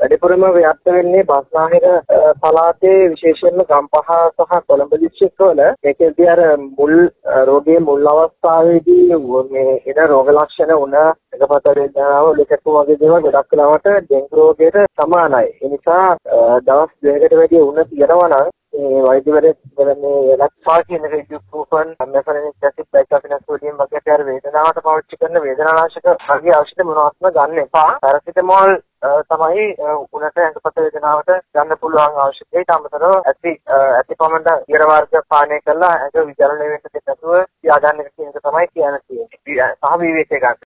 වැඩිපුරම ව්‍යාප්ත වෙන්නේ බස්නාහිර පළාතේ විශේෂයෙන්ම ගම්පහ සහ කොළඹ දිස්ත්‍රික්කවල. මේකෙදී අර මුල් රෝගයේ මුල් අවස්ථාවේදී මේ එන රෝග ලක්ෂණ උණ එකපත වේදනාව ලෙකතු වගේ දේවල් ගොඩක් වෙලාවට ඩෙන්ගු රෝගයට සමානයි. ඒ නිසා දවස් 2කට වැඩි උණ තියෙනවා නම් මේ වෛද්‍යවරයෙක් මේ ලක්ෂා කියන ඉබුප්‍රොෆන් මෙෆරනික් ඇසිඩ් බයිකාෆිනස් සෝඩියම් වගේ වේදනාවට පාවිච්චි කරන වේදනානාශක වගේ ඖෂධ මොනවත්ම ගන්න එපා. පැරසිටමෝල් තමයි උණට ඇඟපත වේදනාවට ගන්න පුළුවන් ඖෂධය. ඊට අමතරව ඇතිපමණ ඉර වර්ග පානය කරලා ඇඟ විචලනය වෙන්න දෙන්න නැතුව තියාගන්න එක කියන එක තමයි කියන්න තියෙන්නේ. සහ විවේකී ගන්න.